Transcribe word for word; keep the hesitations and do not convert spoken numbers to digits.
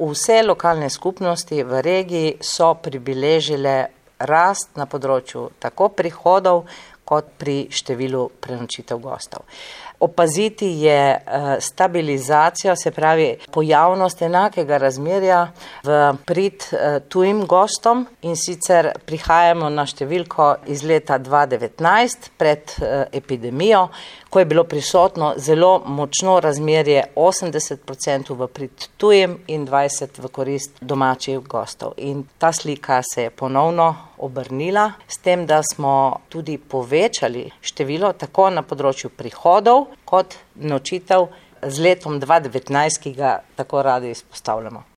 Vse lokalne skupnosti v regiji so pribeležile rast na področju tako prihodov kot pri številu prenočitev gostov. Opaziti je stabilizacijo, se pravi pojavnost enakega razmerja v prid tujim gostom, in sicer prihajamo na številko iz leta dva devetnajst pred epidemijo, ko je bilo prisotno zelo močno razmerje osemdeset procentov v prid tujim in dvajset v korist domačih gostov. In ta slika se je ponovno obrnila, s tem, da smo tudi povečali število tako na področju prihodov kot nočitev z letom dva devetnajst, ki ga tako radi izpostavljamo.